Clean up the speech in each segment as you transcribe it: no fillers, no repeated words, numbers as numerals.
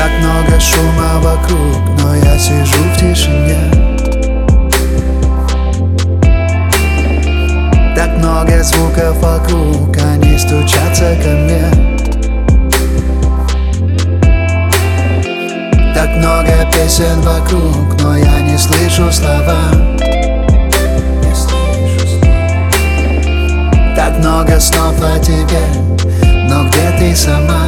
Так много шума вокруг, но я сижу в тишине. Так много звуков вокруг, они стучатся ко мне. Так много песен вокруг, но я не слышу слова. Так много снов о тебе, но где ты сама?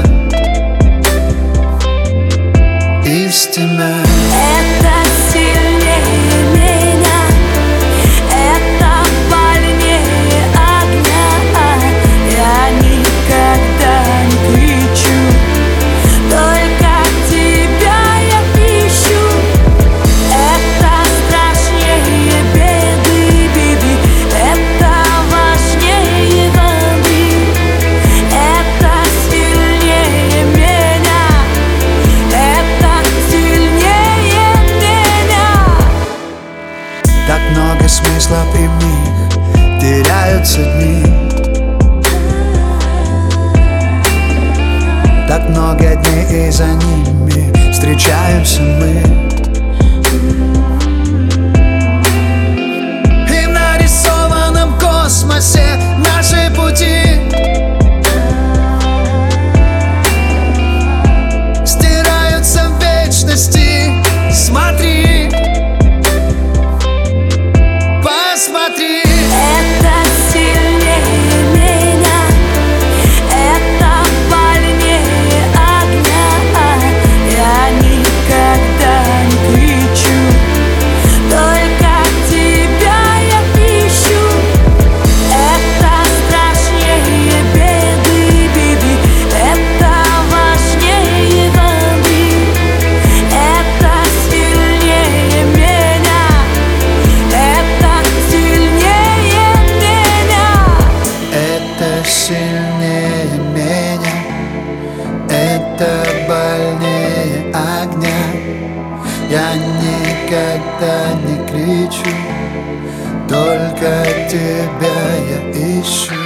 Истина. Это сильнее меня, это больнее огня. Я никогда не кричу, только тебя я ищу. Это страшнее беды, беды, это важнее воды. Это сильнее меня, это сильнее меня. Так много смыслов и в них теряются дни. Так много дней и за ними встречаемся мы. И в нарисованном космосе наши пути стираются в вечности. Смотри, посмотри. Это сильнее меня, это больнее огня. Я никогда не кричу, только тебя я ищу. Это страшнее беды, беды, это важнее воды. Это сильнее меня, это сильнее меня. Это сильнее меня, это больнее огня. Я никогда не кричу, только тебя я ищу.